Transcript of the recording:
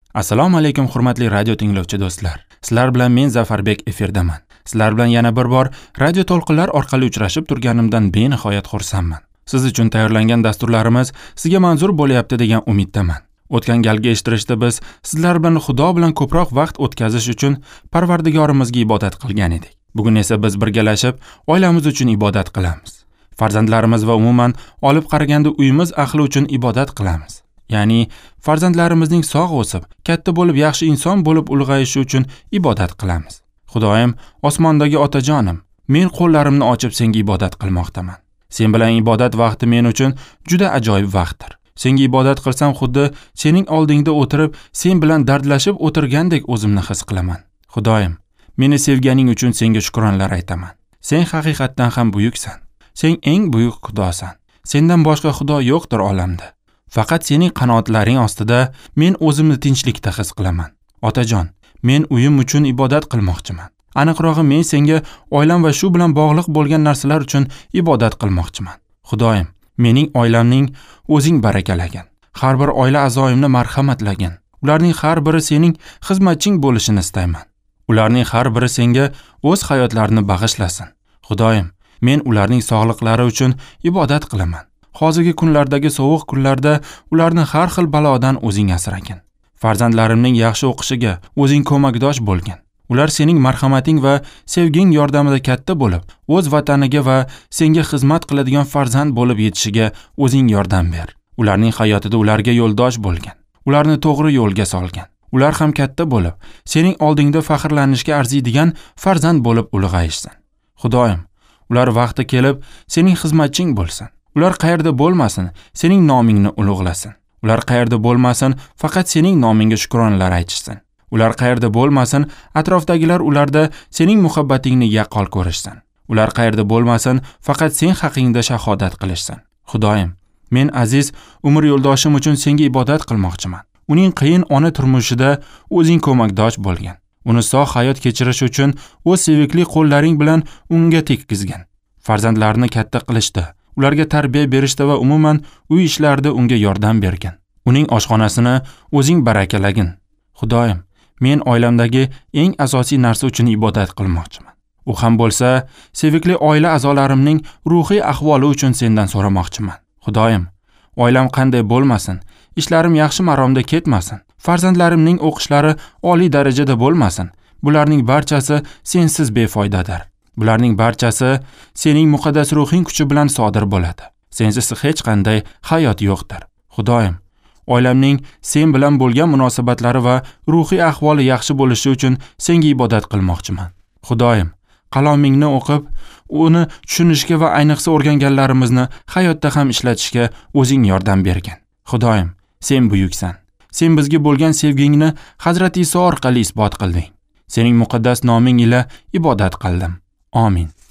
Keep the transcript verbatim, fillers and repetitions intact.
Assalomu alaykum hurmatli radio tinglovchi do'stlar. Sizlar bilan men Zafarbek efirdaman. Sizlar bilan yana bir bor radio to'lqinlar orqali uchrashib turganimdan benihoyat xursandman. Siz uchun tayyorlangan dasturlarimiz sizga manzur bo'lyapti degan umiddaman. O'tgan galgi eshittirishda biz sizlar bilan Xudo bilan ko'proq vaqt o'tkazish uchun Parvardigorimizga ibodat qilgan edik. Bugun esa biz birgalashib oilamiz uchun ibodat qilamiz. Farzandlarimiz va umuman olib qaraganda uyimiz ahli uchun ibodat qilamiz. Ya'ni farzandlarimizning sog' o'sib, katta bo'lib yaxshi inson bo'lib ulg'ayishi uchun ibodat qilamiz. Xudoyim, osmondagi otajonim, men qo'llarimni ochib senga ibodat qilmoqdaman. Sen bilan ibodat vaqti men uchun juda ajoyib vaqtdir. Senga ibodat qilsam xuddi sening oldingda o'tirib, sen bilan dardlashib o'tirgandek o'zimni his qilaman. Xudoyim, meni sevganing uchun senga shukronlar aytaman. Sen haqiqatdan ham buyuksan. Sen eng buyuk Xudosan. Sendan boshqa Xudo yo'qdir olamda. Faqat sening qanotlaring ostida men o'zimni tinchlikda his qilaman. Otajon, men uyim uchun ibodat qilmoqchiman. Aniqrog'i men senga oilam va shu bilan bog'liq bo'lgan narsalar uchun ibodat qilmoqchiman. Xudoyim, mening oilamning o'zing barakalagin. Har bir oila a'zoyimni marhamatlagin. Ularning har biri sening xizmatching bo'lishini istayman. Ularning har biri senga o'z hayotlarini bag'ishlasin. Xudoyim, men ularning sog'liqlari uchun ibodat qilaman. Hozirgi kunlardagi sovuq kunlarda ularni har xil balodan o'zing asragin. Farzandlarimning yaxshi o'qishiga o'zing ko'makdosh bo'lgin. Ular sening marhamating va sevging yordamida katta bo'lib, o'z vataniga va senga xizmat qiladigan farzand bo'lib yetishiga o'zing yordam ber. Ularning hayotida ularga yo'ldosh bo'lgin. Ularni to'g'ri yo'lga solgin. Ular ham katta bo'lib, sening oldingda faxrlanishga arziydigan farzand bo'lib ulg'ayishsin. Xudoyim, ular vaqti kelib sening xizmatching bo'lsin. Ular qayerda bo'lmasin, sening nomingni ulug'lasin. Ular qayerda bo'lmasin, faqat sening nomingga shukronalar aytishsin. Ular qayerda bo'lmasin, atrofdagilar ularda sening muhabbatingni yaqqol ko'rishsin. Ular qayerda bo'lmasin, faqat sen haqingda shahodat qilishsin. Xudoyim, men aziz umr yo'ldoshim uchun senga ibodat qilmoqchiman. Uning qiyin ona turmushida o'zing ko'makdosh bo'lgin. Uni sog' hayot kechirish uchun o'z sevikli qo'llaring bilan unga tekkizgin. Farzandlarini katta qilishda, ularga tarbiya berishda va umuman uy ishlarida unga yordam bergin. Uning oshxonasini o'zing barakalagin. Xudoyim, men oilamdagi eng asosiy narsa uchun ibodat qilmoqchiman. U ham bo'lsa, sevikli oila a'zolarimning ruhiy ahvoli uchun sendan so'ramoqchiman. Xudoyim, oilam qanday bo'lmasin, ishlarim yaxshi maromda ketmasin, farzandlarimning o'qishlari oliy darajada bo'lmasin. Bularning barchasi sensiz befoydadir. Bularning barchasi sening muqaddas ruhing kuchi bilan sodir bo'ladi. Sensiz hech qanday hayot yo'qdir. Xudoyim, oilamning sen bilan bo'lgan munosabatlari va ruhiy ahvoli yaxshi bo'lishi uchun senga ibodat qilmoqchiman. Xudoyim, qalomingni o'qib, uni tushunishga va ayniqsa o'rganganlarimizni hayotda ham ishlatishga o'zing yordam bergin. Xudoyim, sen buyuksan. Sen bizga bo'lgan sevgingni Hazrat Iso orqali isbot qilding. Sening muqaddas noming ila ibodat qildim. Amin.